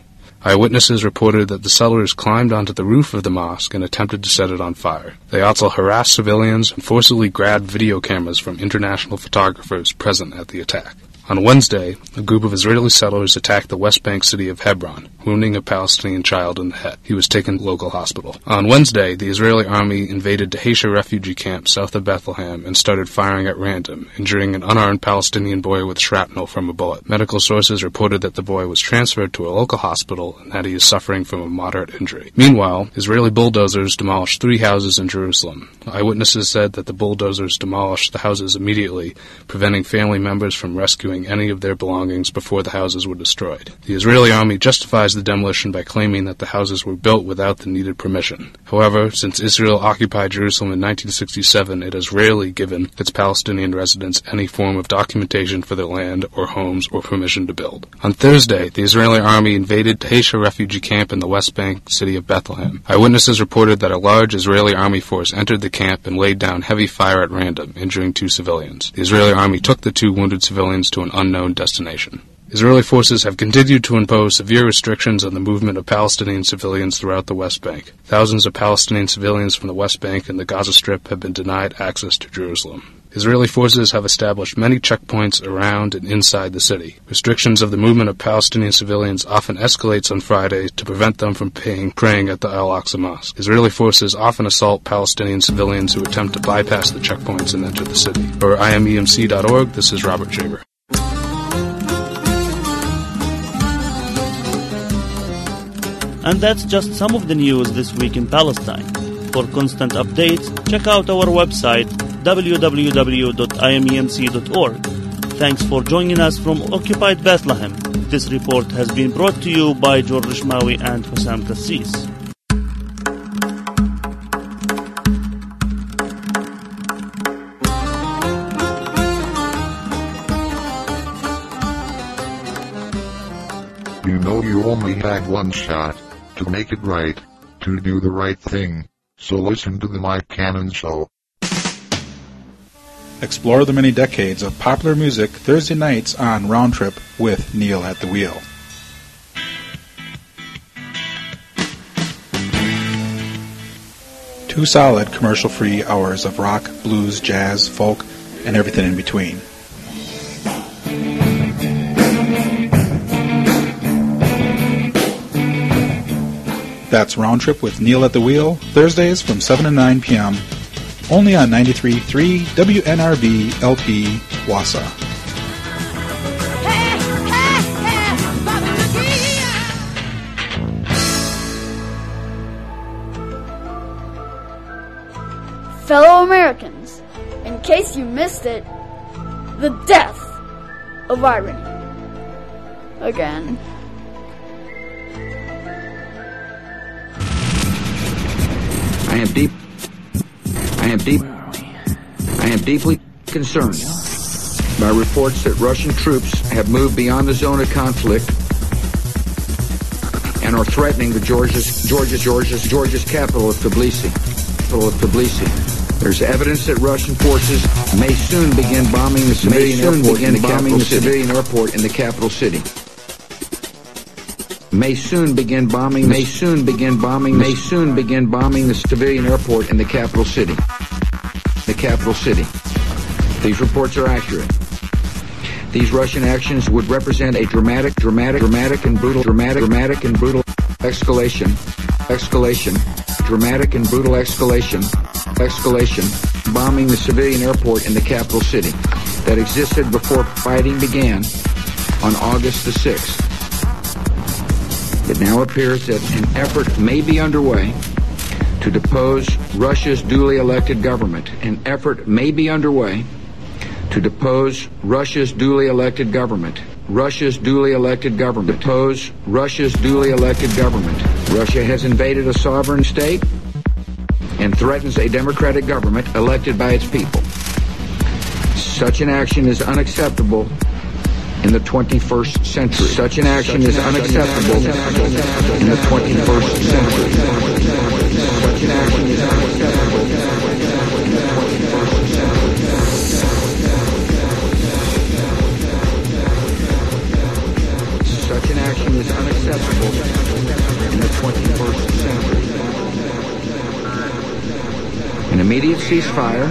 Eyewitnesses reported that the settlers climbed onto the roof of the mosque and attempted to set it on fire. They also harassed civilians and forcibly grabbed video cameras from international photographers present at the attack. On Wednesday, a group of Israeli settlers attacked the West Bank city of Hebron, wounding a Palestinian child in the head. He was taken to a local hospital. On Wednesday, the Israeli army invaded Dheisheh refugee camp south of Bethlehem and started firing at random, injuring an unarmed Palestinian boy with shrapnel from a bullet. Medical sources reported that the boy was transferred to a local hospital and that he is suffering from a moderate injury. Meanwhile, Israeli bulldozers demolished three houses in Jerusalem. Eyewitnesses said that the bulldozers demolished the houses immediately, preventing family members from rescuing any of their belongings before the houses were destroyed. The Israeli army justifies the demolition by claiming that the houses were built without the needed permission. However, since Israel occupied Jerusalem in nineteen sixty-seven, it has rarely given its Palestinian residents any form of documentation for their land or homes or permission to build. On Thursday, the Israeli army invaded Dheisheh refugee camp in the West Bank city of Bethlehem. Eyewitnesses reported that a large Israeli army force entered the camp and laid down heavy fire at random, injuring two civilians. The Israeli army took the two wounded civilians to an unknown destination. Israeli forces have continued to impose severe restrictions on the movement of Palestinian civilians throughout the West Bank. Thousands of Palestinian civilians from the West Bank and the Gaza Strip have been denied access to Jerusalem. Israeli forces have established many checkpoints around and inside the city. Restrictions of the movement of Palestinian civilians often escalates on Fridays to prevent them from paying, praying at the Al-Aqsa Mosque. Israeli forces often assault Palestinian civilians who attempt to bypass the checkpoints and enter the city. For I M E M C dot org, this is Robert Jaber. And that's just some of the news this week in Palestine. For constant updates, check out our website w w w dot i m e m c dot org. Thanks for joining us from Occupied Bethlehem. This report has been brought to you by George Rishmawi and Hussam Kassis. You know you only have one shot to make it right, to do the right thing. So listen to the Mike Cannon Show. Explore the many decades of popular music Thursday nights on Round Trip with Neil at the Wheel. Two solid commercial-free hours of rock, blues, jazz, folk, and everything in between. That's Round Trip with Neil at the Wheel, Thursdays from seven to nine p.m., only on ninety-three point three W N R V L P, Wausau. Fellow Americans, in case you missed it, the death of irony. Again. I am deep. I am deep. I am deeply concerned by reports that Russian troops have moved beyond the zone of conflict and are threatening the Georgia's Georgia's Georgia's Georgia's capital of Tbilisi. Capital of Tbilisi. There's evidence that Russian forces may soon begin bombing the civilian airport in the capital the civilian airport in the capital city. May soon begin bombing. May soon begin bombing. May soon begin bombing the civilian airport in the capital city. The capital city. These reports are accurate. These Russian actions would represent a dramatic, dramatic, dramatic and brutal, dramatic, dramatic and brutal escalation, escalation, dramatic and brutal escalation, escalation, bombing the civilian airport in the capital city that existed before fighting began on August the sixth. It now appears that an effort may be underway to depose Russia's duly elected government. An effort may be underway to depose Russia's duly elected government. Russia's duly elected government. Depose Russia's duly elected government. Russia has invaded a sovereign state and threatens a democratic government elected by its people. Such an action is unacceptable in the twenty-first century. Such an action is unacceptable in the twenty-first century. Such an action is unacceptable in the twenty-first century. Such an action is unacceptable. immediate ceasefire,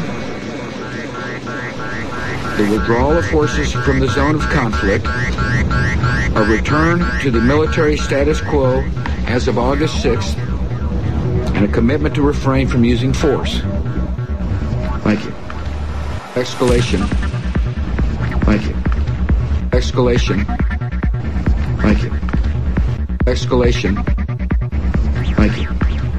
the withdrawal of forces from the zone of conflict, a return to the military status quo as of August sixth, and a commitment to refrain from using force. Thank you. Escalation. Thank you. Escalation. Thank you. Escalation. Thank you.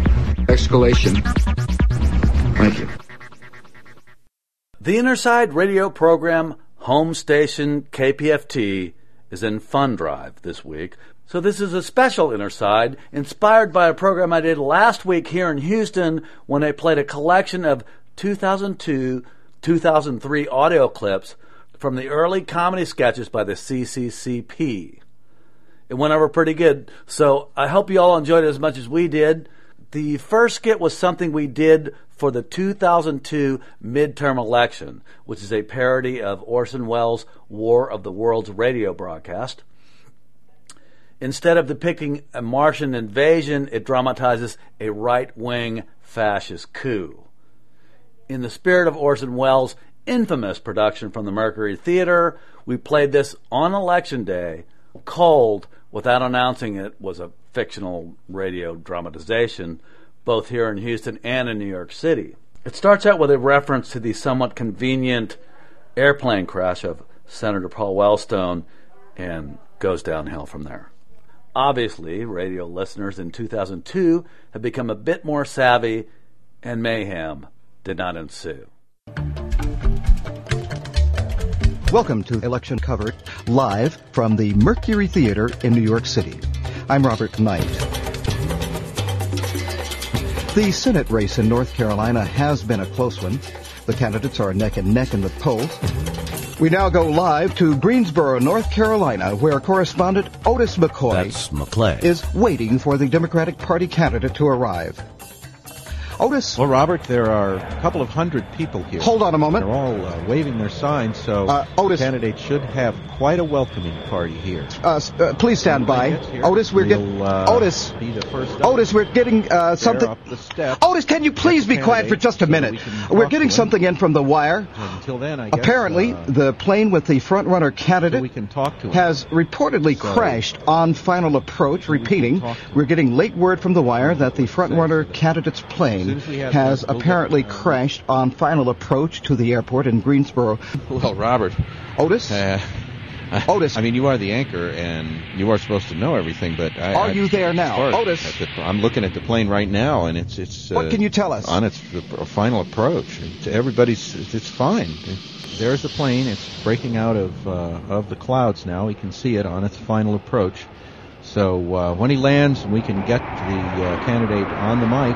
Escalation. Thank you. The Innerside radio program, Home Station K P F T, is in Fund Drive this week. So this is a special Innerside inspired by a program I did last week here in Houston when I played a collection of two thousand two, two thousand three audio clips from the early comedy sketches by the C C C P. It went over pretty good, so I hope you all enjoyed it as much as we did. The first skit was something we did for the two thousand two midterm election, which is a parody of Orson Welles' War of the Worlds radio broadcast. Instead of depicting a Martian invasion, it dramatizes a right-wing fascist coup. In the spirit of Orson Welles' infamous production from the Mercury Theater, we played this on Election Day. Cold, without announcing it, was a fictional radio dramatization, both here in Houston and in New York City. It starts out with a reference to the somewhat convenient airplane crash of Senator Paul Wellstone and goes downhill from there. Obviously, radio listeners in two thousand two have become a bit more savvy, and mayhem did not ensue. Welcome to Election Covered, live from the Mercury Theater in New York City. I'm Robert Knight. The Senate race in North Carolina has been a close one. The candidates are neck and neck in the polls. We now go live to Greensboro, North Carolina, where correspondent Otis McCoy That's McClay. is waiting for the Democratic Party candidate to arrive. Otis? Well, Robert, there are a couple of hundred people here. Hold on a moment. They're all uh, waving their signs, so uh, Otis, the candidate should have quite a welcoming party here. Uh, uh, please stand by. Here, Otis, we're getting... we'll, uh, Otis, be the first Otis, we're getting uh, something... Up the steps. Otis, can you please be quiet for just a minute? So we we're getting something in from the wire. Until then, I guess, Apparently, uh, the plane with the front-runner candidate so we can talk to him. has reportedly so, crashed on final approach. so Repeating, we we're getting late word from the wire that the front-runner candidate's plane has apparently We'll crashed on final approach to the airport in Greensboro. Well, Robert. Otis? Uh, Otis. I mean, you are the anchor, and you are supposed to know everything, but... I, Are I, you there now? far as- Otis? at the- I'm looking at the plane right now, and it's... it's What uh, can you tell us? On its uh, final approach. It's, everybody's... It's, it's fine. It's, there's the plane. It's breaking out of uh, of the clouds now. We can see it on its final approach. So uh, when he lands, we can get the uh, candidate on the mic.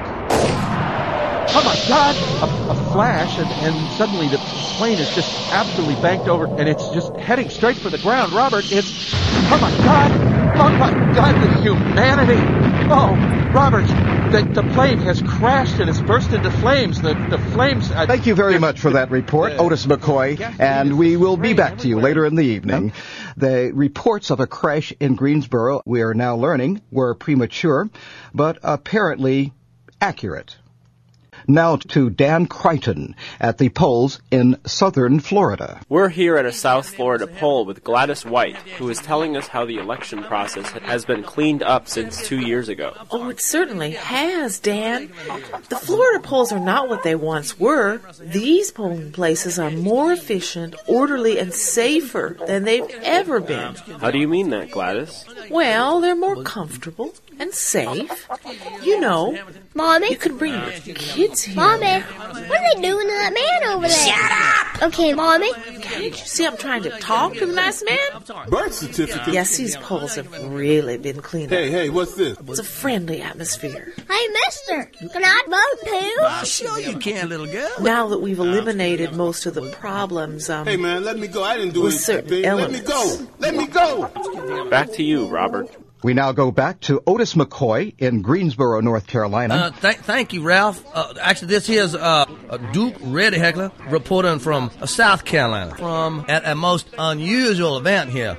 Oh my God! A, a flash, and, and suddenly the plane is just absolutely banked over, and it's just heading straight for the ground. Robert, it's... Oh my God! Oh my God, the humanity! Oh, Robert, the, the plane has crashed and it's burst into flames. The, the flames... Uh, Thank you very much for that report, uh, Otis McCoy, and we will be back to you later in the evening. The reports of a crash in Greensboro, we are now learning, were premature, but apparently accurate. Now to Dan Crichton at the polls in southern Florida. We're here at a South Florida poll with Gladys White, who is telling us how the election process has been cleaned up since two years ago. Oh, it certainly has, Dan. The Florida polls are not what they once were. These polling places are more efficient, orderly, and safer than they've ever been. How do you mean that, Gladys? Well, they're more comfortable and safe. You know, Mommy? You can bring your kids here. Mommy, what are they doing to that man over there? Shut up! Okay, Mommy. Can't you see I'm trying to talk to the nice man? Birth certificate? Yes, these polls have really been cleaned Hey, up. hey, what's this? It's a friendly atmosphere. Hey, mister, can I vote too? Uh, sure you can, little girl. Now that we've eliminated most of the problems, um, Hey, man, let me go. I didn't do with anything. certain Let me elements. go. Let me go. Back to you, Robert. We now go back to Otis McCoy in Greensboro, North Carolina. Uh, th- thank you, Ralph. Uh, actually, this here's uh, Duke Reddy Heckler reporting from uh, South Carolina from at a most unusual event here.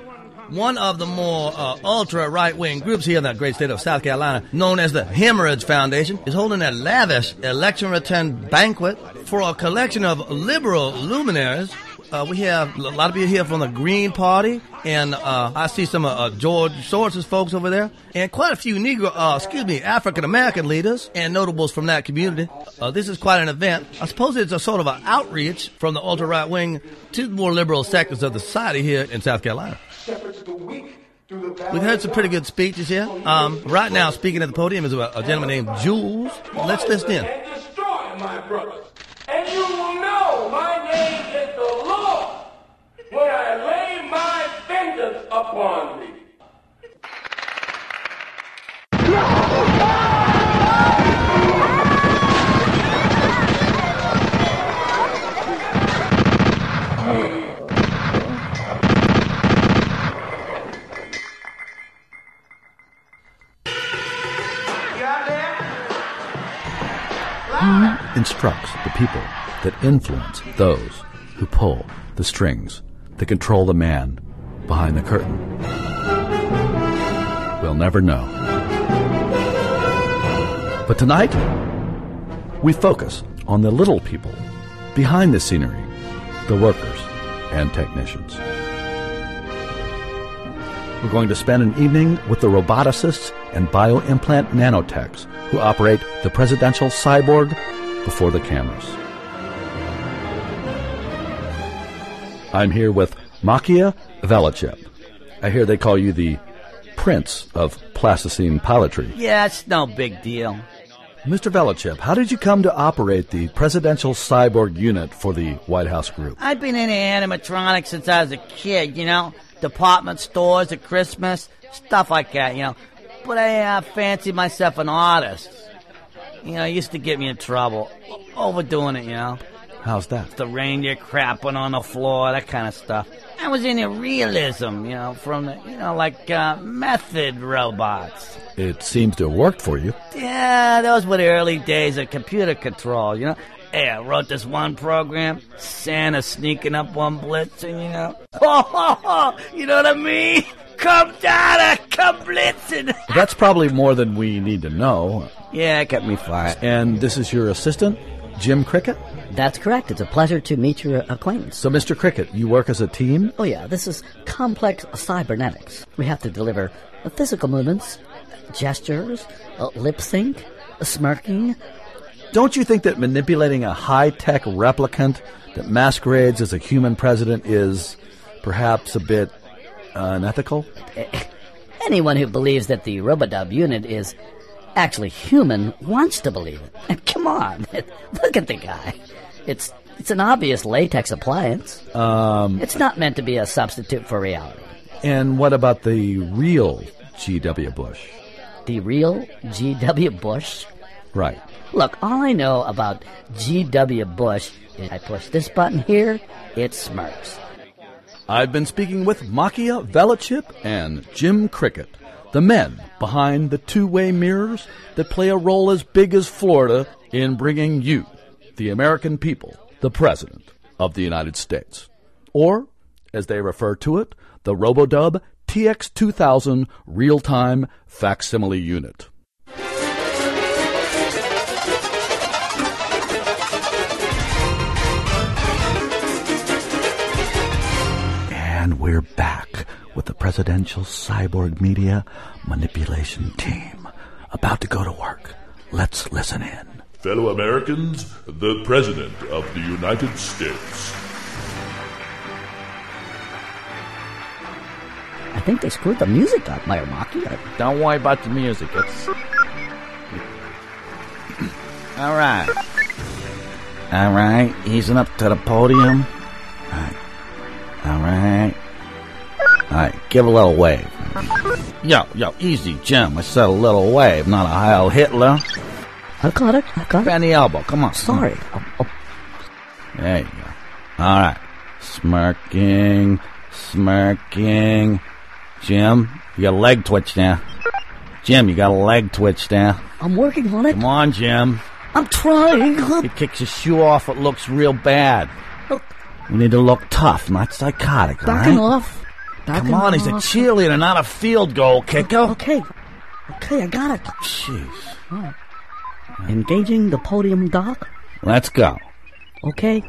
one of the more uh, ultra right-wing groups here in that great state of South Carolina, known as the Hemorrhage Foundation, is holding a lavish election return banquet for a collection of liberal luminaries. Uh, we have a lot of people here from the Green Party, and uh, I see some of uh, George Soros's folks over there, and quite a few Negro, uh, excuse me, African-American leaders and notables from that community. Uh, this is quite an event. I suppose it's a sort of an outreach from the ultra-right wing to the more liberal sectors of the society here in South Carolina. We've heard some pretty good speeches here. Um, right now, speaking at the podium is a, a gentleman named Jules. Let's listen in. And destroy my brothers. And you will know my name is the Lord when I lay my vengeance upon thee. Who instructs the people that influence those who pull the strings, that control the man behind the curtain? We'll never know. But tonight, we focus on the little people behind the scenery, the workers and technicians. We're going to spend an evening with the roboticists and bioimplant nanotechs who operate the presidential cyborg before the cameras. I'm here with Makia Velichep. I hear they call you the Prince of Plasticine Pilotry. Yeah, it's no big deal. Mister Velichep, how did you come to operate the presidential cyborg unit for the White House group? I've been into animatronics since I was a kid, you know, department stores at Christmas, stuff like that, you know. But I uh, fancied myself an artist. You know, it used to get me in trouble. Overdoing it, you know. How's that? The reindeer crapping on the floor, that kind of stuff. I was into realism, you know, from the, you know, like uh, method robots. It seems to have worked for you. Yeah, those were the early days of computer control, you know. Hey, I wrote this one program, Santa sneaking up on Blitzen, you know. Oh, ho, ho, you know what I mean? Come down, come blitzing. That's probably more than we need to know. Yeah, it got me fired. And this is your assistant, Jim Cricket? That's correct. It's a pleasure to meet your acquaintance. So, Mister Cricket, you work as a team? Oh, yeah. This is complex cybernetics. We have to deliver physical movements, gestures, uh, lip sync, smirking. Don't you think that manipulating a high-tech replicant that masquerades as a human president is perhaps a bit uh, unethical? Anyone who believes that the Robodub unit is actually human wants to believe it. And come on, look at the guy. It's it's an obvious latex appliance. Um, it's not meant to be a substitute for reality. And what about the real G W. Bush? The real G W. Bush? Right. Look, all I know about G W. Bush is I push this button here, it smirks. I've been speaking with Makia Velichep and Jim Cricket, the men behind the two-way mirrors that play a role as big as Florida in bringing you, the American people, the President of the United States. Or, as they refer to it, the Robodub T X two thousand Real-Time Facsimile Unit. And we're back with the Presidential Cyborg Media Manipulation Team, about to go to work. Let's listen in. Fellow Americans, the President of the United States. I think they screwed the music up, Mayor Makia. Don't worry about the music. It's... All right. All right. Easing up to the podium. All right. All right. All right. Give a little wave. Yo, yo, easy, Jim. I said a little wave, not a Heil Hitler. I got it. I got it. Bend the elbow. Come on. Sorry. Come on. Oh, oh. There you go. All right. Smirking. Smirking. Jim, you got a leg twitch now. Jim, you got a leg twitch now. I'm working on it. Come on, Jim. I'm trying. He kicks your shoe off, it looks real bad. Look. We need to look tough, not psychotic, all Backing right? off. Back Come on, in he's a the- cheerleader, not a field goal kicker. Okay. Okay, I got it. Jeez. All right. Engaging the podium dock. Let's go. Okay.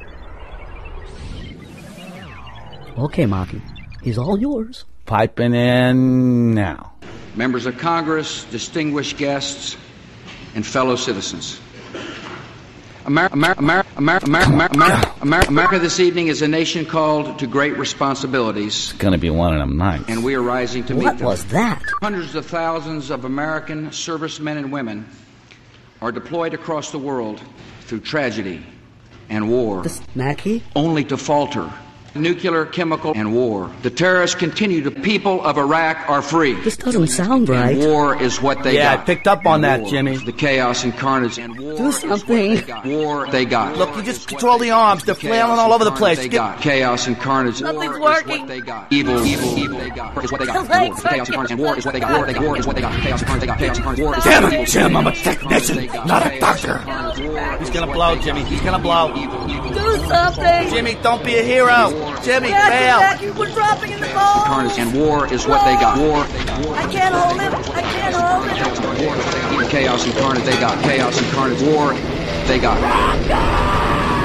Okay, Marky. He's all yours. Piping in now. Members of Congress, distinguished guests, and fellow citizens. America, America, America, America, America, America, America, America this evening is a nation called to great responsibilities. It's going to be one of them nights. And we are rising to meet What them. was that? Hundreds of thousands of American servicemen and women are deployed across the world through tragedy and war. This Mackie? Only to falter. Nuclear, chemical, and war. The terrorists continue. The people of Iraq are free. This doesn't sound right. And war is what they yeah, got. I picked up on And that, war Jimmy. is The chaos and carnage and war. Do something. Is what they got. War they got. Look, you just control the arms. They're flailing all over the place. They Get- got chaos and carnage. Nothing's war working. Is what they got. Evil, evil, evil. They got. Is what they got. The legs War. Chaos and carnage and war is what they got. War they got. War is what they got. Chaos and carnage. They got. Chaos and carnage. War is Damn what it, they got. Jim, I'm a Chaos and technician, carnage, they got. not a Chaos doctor. and carnage, war He's is gonna what blow, they Jimmy. got. He's gonna blow. Do something. Jimmy, don't be a hero. Jimmy, bail. Jackie, we're dropping in the bowl. Carnage and war is what they got. War. I can't hold it. I can't hold it. Chaos and carnage. They got. Chaos and carnage. War. They got.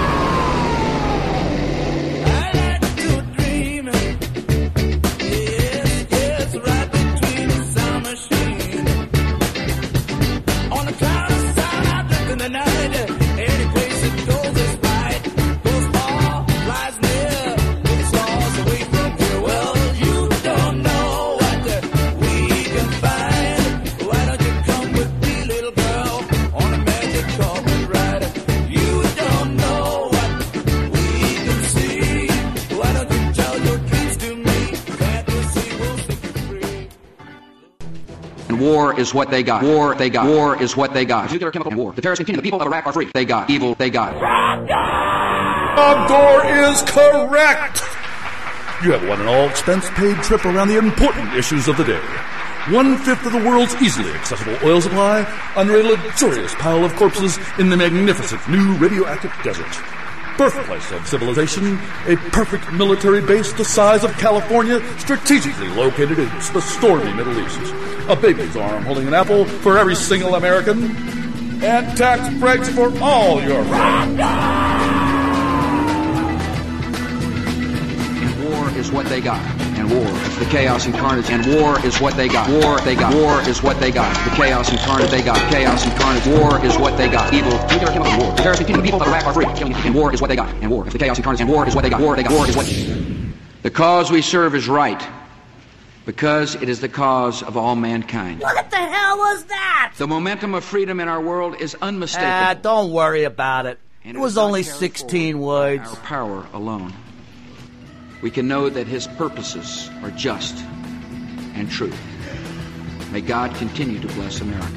War is what they got. War they got. War is what they got. Nuclear, chemical, and war. The terrorists continue. The people of Iraq are free. They got. Evil. They got. Abdor is correct. You have won an all-expense-paid trip around the important issues of the day. One-fifth of the world's easily accessible oil supply under a luxurious pile of corpses in the magnificent new radioactive desert. Birthplace of civilization, a perfect military base the size of California, strategically located in the stormy Middle East. A baby's arm holding an apple for every single American, and tax breaks for all your And war is what they got. And war is the chaos and carnage. And war is what they got. War they got. War is what they got. The chaos and carnage they got. Chaos and carnage. War is what they got. Evil. Nuclear, chemical, and war. The terrorists continue. The people of Iraq are free. And war is what they got. And war is the chaos and carnage. And war is what they got. War they got. War is what. The cause we serve is right, because it is the cause of all mankind. What the hell was that? The momentum of freedom in our world is unmistakable. Ah, don't worry about it. And It was only sixteen words. Our power alone. We can know that his purposes are just and true. May God continue to bless America.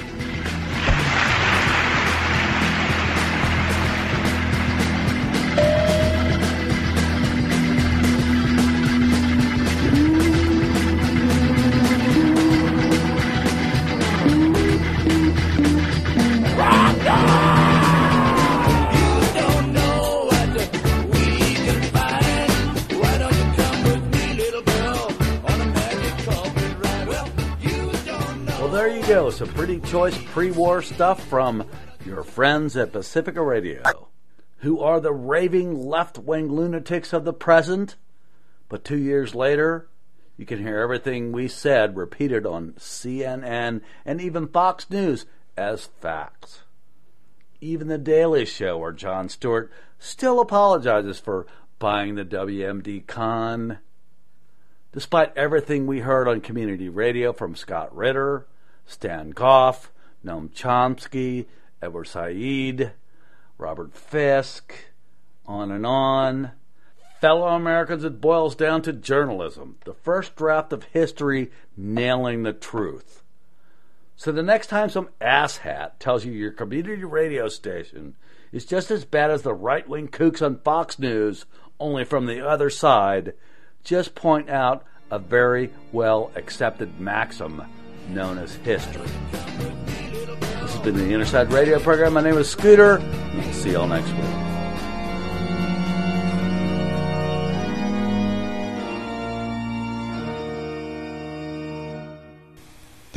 Well, there you go. Some pretty choice pre-war stuff from your friends at Pacifica Radio, who are the raving left-wing lunatics of the present. But two years later, you can hear everything we said repeated on C N N and even Fox News as facts. Even The Daily Show, where Jon Stewart still apologizes for buying the W M D con. Despite everything we heard on community radio from Scott Ritter, Stan Goff, Noam Chomsky, Edward Said, Robert Fisk, on and on. Fellow Americans, it boils down to journalism, the first draft of history nailing the truth. So the next time some asshat tells you your community radio station is just as bad as the right-wing kooks on Fox News, only from the other side, just point out a very well-accepted maxim known as history. This has been the Inner Side Radio program. My name is Scooter, and we'll see you all next week.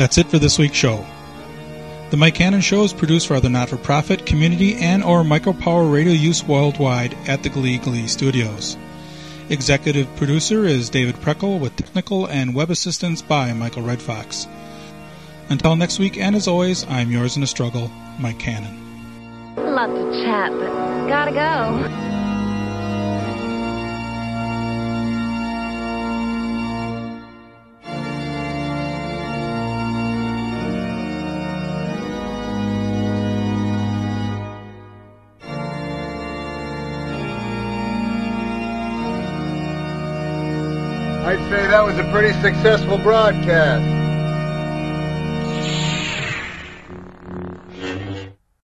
That's it for this week's show. The Mike Cannon Show is produced for other not-for-profit, community, and or micropower radio use worldwide at the Glee Glee Studios. Executive producer is David Preckle with technical and web assistance by Michael Red Fox. Until next week, and as always, I'm yours in a struggle, Mike Cannon. Love to chat, but gotta go. I'd say that was a pretty successful broadcast.